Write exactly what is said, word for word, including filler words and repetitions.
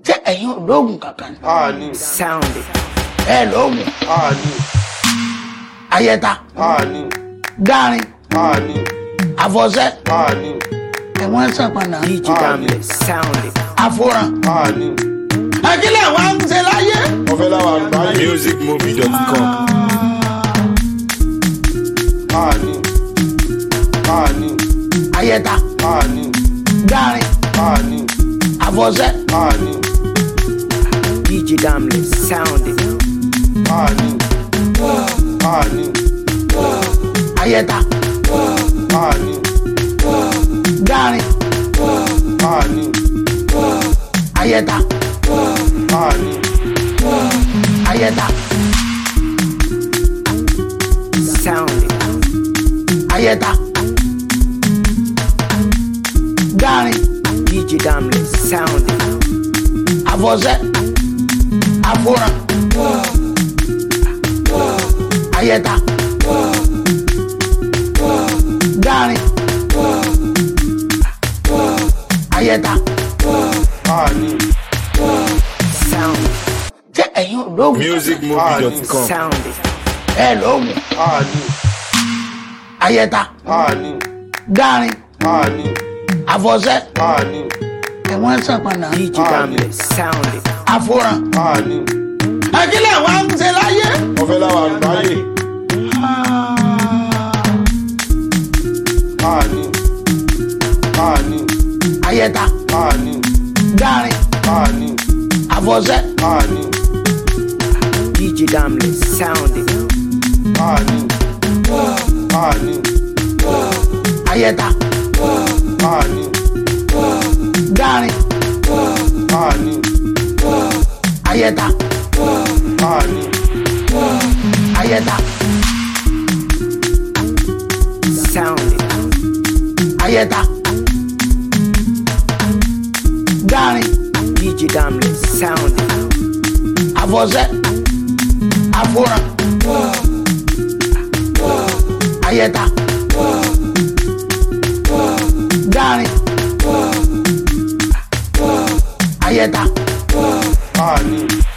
ṣé ẹ̀yin ò lóògùn kankan ni. a ní. Sound it. ẹ lóògùn. a ní. ayẹta. a ní. gárin. a ní. àfọ̀ṣẹ. a ní. ẹ̀wọ̀n sàpànà. D J Damle. Sound it. àfòràn. a ní. akílẹ̀ wa ń ṣe láyé. ọ̀fẹ́ láwa àgbáyé. music movie dot com. a ní. a ní. ayẹta. a ní. gárin. a ní. àfọ̀ṣẹ. a ní. D J Damle. Sound it. a ní. a ní. ayẹta. a ní. gárin. a ní. ayẹta. a ní. ayẹta. Sound it. ayẹta. gárin. D J Damle. Sound it. àfọ̀ṣẹ. àfòràn. ayẹta. gárin. ayẹta. a ní. Sound it. ṣé ẹ̀yin ò lóògùn. music movie dot com. Sound it. ẹ lóògùn. a ní. ayẹta. a ní. gárin. a ní. àfọ̀ṣẹ. a ní. ẹ̀wọ̀n sàpànà. D J Damle. Sound it. àfòràn. a ní. akílẹ̀ wa ń ṣe láyé. ọ̀fẹ́ láwa àgbáyé. a ní. a ní. ayẹta. a ní. gárin. a ní. àfọ̀ṣẹ. a ní. D J Damle. Sound it. a ní. a ní. ayẹta. a ní. gárin. a ní. ayẹta. a ní. ayẹta. Sound it. ayẹta. gárin. D J Damle. Sound it. àfọ̀ṣẹ. àfòràn. ayẹta. gárin. ayẹta. a ní.